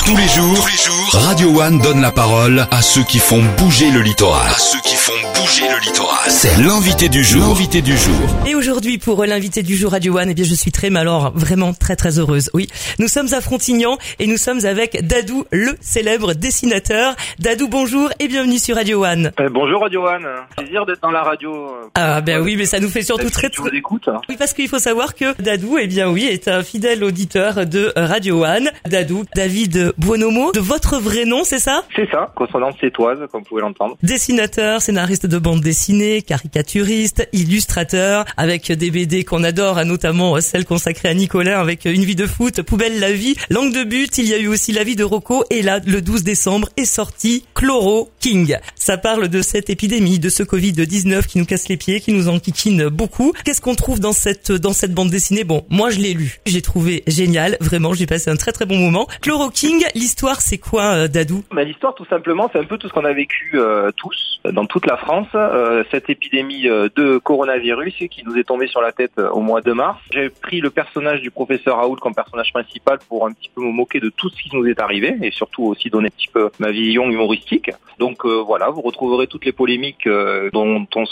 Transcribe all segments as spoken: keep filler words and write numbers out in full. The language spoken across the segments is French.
Tous les jours, tous les jours, Radio One donne la parole à ceux qui font bouger le littoral. À ceux qui font bouger le littoral. C'est l'invité du jour. L'invité du jour. Et aujourd'hui, pour l'invité du jour Radio One, eh bien, je suis très, mais alors, vraiment très, très heureuse. Oui. Nous sommes à Frontignan et nous sommes avec Dadou, le célèbre dessinateur. Dadou, bonjour et bienvenue sur Radio One. Euh, bonjour Radio One. Plaisir d'être dans la radio. Ah, ben oui, mais ça nous fait surtout très, très... écoute. Oui, parce qu'il faut savoir que Dadou, eh bien oui, est un fidèle auditeur de Radio One. Dadou, David Buonomo, de votre vrai nom, c'est ça? C'est ça, consonance sétoise, comme vous pouvez l'entendre. Dessinateur, scénariste de bande dessinée, caricaturiste, illustrateur, avec des B D qu'on adore, notamment celle consacrée à Nicolas avec Une vie de foot, Poubelle la vie, Langue de but, il y a eu aussi La vie de Rocco, et là, le douze décembre, est sorti Chloro King. Ça parle de cette épidémie, de ce covid dix-neuf qui nous casse les pieds, qui nous enquiquine beaucoup. Qu'est-ce qu'on trouve dans cette, dans cette bande dessinée? Bon, moi je l'ai lu, j'ai trouvé génial, vraiment, j'ai passé un très très bon moment. Chloro King, l'histoire c'est quoi, euh, Dadou? Bah, l'histoire tout simplement, c'est un peu tout ce qu'on a vécu euh, tous, dans toute la France, euh, cette épidémie euh, de coronavirus qui nous est tombée sur la tête euh, au mois de mars. J'ai pris le personnage du professeur Raoult comme personnage principal pour un petit peu me moquer de tout ce qui nous est arrivé et surtout aussi donner un petit peu ma vision humoristique. Donc euh, voilà, vous retrouverez toutes les polémiques euh, dont on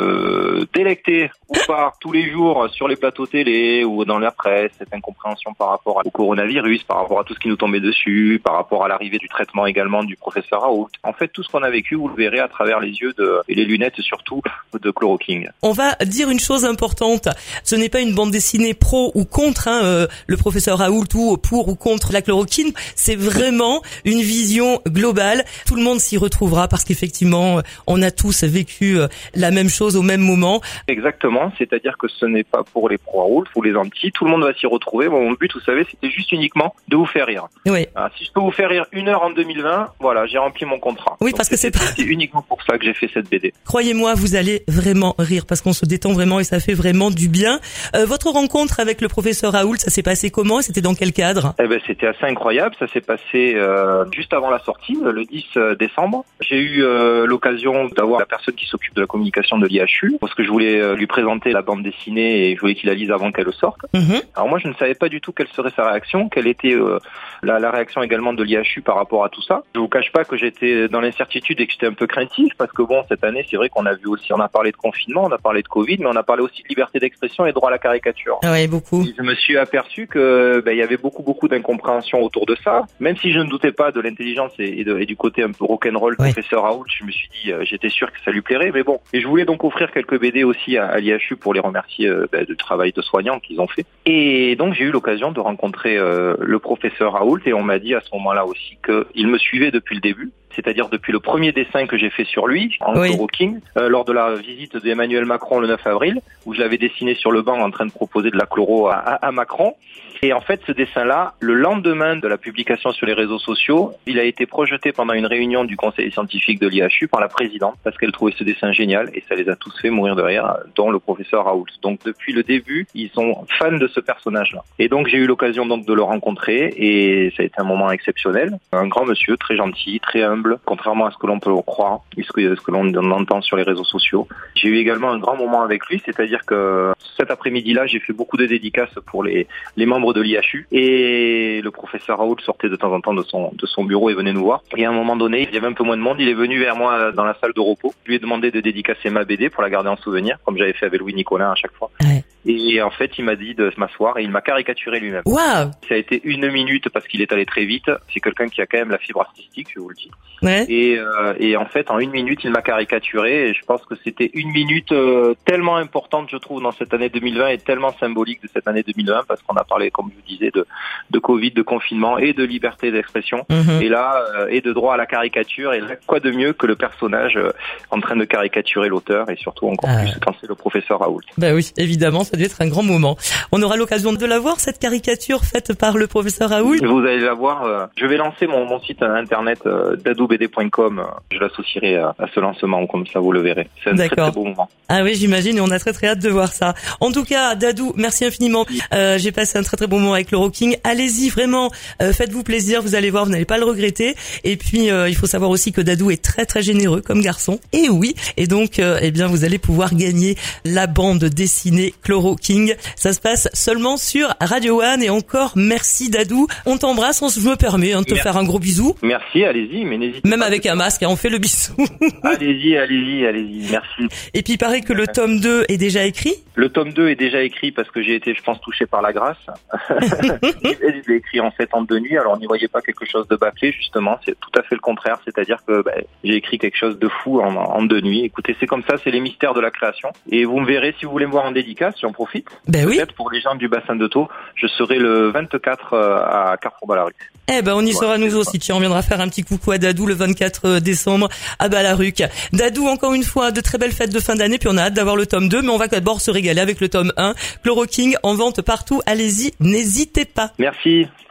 se délectait ou pas tous les jours sur les plateaux télé ou dans la presse, cette incompréhension par rapport au coronavirus, par rapport à tout ce qui nous tombait dessus, par rapport à l'arrivée du traitement également du professeur Raoult. En fait, tout ce qu'on a vécu, vous le verrez à travers les yeux de, et les lunettes surtout de Chloro King. On va dire une chose importante, ce n'est pas une bande dessinée pro ou contre hein, euh, le professeur Raoult ou pour ou contre la chloroquine, c'est vraiment une vision globale. Tout le monde s'y retrouvera parce qu'effectivement, on a tous vécu la même chose au même moment. Exactement, c'est-à-dire que ce n'est pas pour les pro-Raoult ou les anti, tout le monde va s'y retrouver. Bon, mon but, vous savez, c'était juste uniquement de vous faire rire. Oui. Alors, si je peux vous faire rire une heure en deux mille vingt, voilà, j'ai rempli mon contrat. Oui, donc parce que c'est pas... c'est uniquement pour ça que j'ai fait cette B D. Croyez-moi, vous allez vraiment rire parce qu'on se détend vraiment et ça fait vraiment du bien. Euh, votre rencontre avec le professeur Raoult, ça s'est passé comment? C'était dans quel cadre? Eh ben, c'était assez incroyable. Ça s'est passé euh, juste avant la sortie, le dix décembre. J'ai eu euh, l'occasion d'avoir la personne qui s'occupe de la communication de l'I H U parce que je voulais euh, lui présenter la bande dessinée et je voulais qu'il la lise avant qu'elle sorte. Mm-hmm. Alors moi, je ne savais pas du tout quelle serait sa réaction, quelle était euh, la, la réaction également de l'I H U par rapport à tout ça. Je vous cache pas que j'étais dans l'incertitude et que j'étais un peu craintif parce que bon, cette année, c'est vrai qu'on a vu aussi, on a parlé de confinement, on a parlé de Covid, mais on a parlé aussi de liberté d'expression et droit à la caricature. Ah ouais, beaucoup. Et je me suis aperçu que ben, il y avait beaucoup beaucoup d'incompréhension autour de ça. Même si je ne doutais pas de l'intelligence et, et, de, et du côté un peu rock'n'roll du ouais. professeur Raoult, je me suis dit, euh, j'étais sûr que ça lui plairait. Mais bon, et je voulais donc offrir quelques B D aussi à, à l'I H U pour les remercier euh, ben, du travail de soignants qu'ils ont fait. Et donc j'ai eu l'occasion de rencontrer euh, le professeur Raoult et on m'a dit à ce moment-là aussi qu'il me suivait depuis le début. C'est-à-dire depuis le premier dessin que j'ai fait sur lui, en oui. Chloro King, euh, lors de la visite d'Emmanuel Macron le neuf avril, où je l'avais dessiné sur le banc en train de proposer de la chloro à, à, à Macron. Et en fait, ce dessin-là, le lendemain de la publication sur les réseaux sociaux, il a été projeté pendant une réunion du conseil scientifique de l'I H U par la présidente, parce qu'elle trouvait ce dessin génial, et ça les a tous fait mourir de rire, dont le professeur Raoult. Donc depuis le début, ils sont fans de ce personnage-là. Et donc j'ai eu l'occasion donc de le rencontrer, et ça a été un moment exceptionnel. Un grand monsieur, très gentil, très humble, contrairement à ce que l'on peut croire, et ce que, ce que l'on entend sur les réseaux sociaux. J'ai eu également un grand moment avec lui, c'est-à-dire que cet après-midi-là, j'ai fait beaucoup de dédicaces pour les, les membres de l'I H U et le professeur Raoult sortait de temps en temps de son de son bureau et venait nous voir. Et à un moment donné, il y avait un peu moins de monde, il est venu vers moi dans la salle de repos. Je lui ai demandé de dédicacer ma B D pour la garder en souvenir, comme j'avais fait avec Louis Nicolas à chaque fois. Ouais. Et en fait, il m'a dit de m'asseoir et il m'a caricaturé lui-même. Wow. Ça a été une minute parce qu'il est allé très vite. C'est quelqu'un qui a quand même la fibre artistique, je vous le dis. Ouais. Et, euh, et en fait, en une minute, il m'a caricaturé et je pense que c'était une minute euh, tellement importante, je trouve, dans cette année deux mille vingt et tellement symbolique de cette année deux mille vingt parce qu'on a parlé, comme je vous disais, de, de Covid, de confinement et de liberté d'expression. Mm-hmm. Et là, euh, et de droit à la caricature. Et là, quoi de mieux que le personnage euh, en train de caricaturer l'auteur et surtout encore ah. plus quand c'est le professeur Raoult. Ben oui, évidemment, ça devait être un grand moment. On aura l'occasion de la voir, cette caricature faite par le professeur Raoult. Vous allez la voir. Euh, je vais lancer mon, mon site internet euh, dadou b d point com. Je l'associerai à, à ce lancement, comme ça vous le verrez. C'est un D'accord. très très beau moment. Ah oui, j'imagine, et on a très très hâte de voir ça. En tout cas, Dadou, merci infiniment. Euh, j'ai passé un très très bon moment avec Chloro King. Allez-y, vraiment, euh, faites-vous plaisir, vous allez voir, vous n'allez pas le regretter. Et puis, euh, il faut savoir aussi que Dadou est très très généreux comme garçon. Et oui, et donc, euh, eh bien, vous allez pouvoir gagner la bande dessinée Chloro Chloro King. Ça se passe seulement sur Radio One et encore merci Dadou. On t'embrasse, on, je me permets hein, de te merci. faire un gros bisou. Merci, allez-y, mais n'hésitez Même pas. avec un masque, hein, on fait le bisou. Allez-y, allez-y, allez-y, merci. Et puis il paraît que le tome deux est déjà écrit. Le tome deux est déjà écrit parce que j'ai été, je pense, touché par la grâce. Je l'ai écrit en fait en deux nuits, alors on n'y voyait pas quelque chose de bâclé, justement, c'est tout à fait le contraire, c'est-à-dire que bah, j'ai écrit quelque chose de fou en, en deux nuits. Écoutez, c'est comme ça, c'est les mystères de la création. Et vous me verrez, si vous voulez me voir en dédicace, j'en profite. Ben oui. Peut-être pour les gens du bassin de Thau, je serai le vingt-quatre à Carrefour-Ballaruc. Eh ben on y Ouais, sera nous aussi, tiens, on viendra faire un petit coucou à Dadou le vingt-quatre décembre à Ballaruc. Dadou, encore une fois, de très belles fêtes de fin d'année, puis on a hâte d'avoir le tome deux, mais on va d'abord se régaler avec le tome un. Chloro King en vente partout, allez-y, n'hésitez pas. Merci.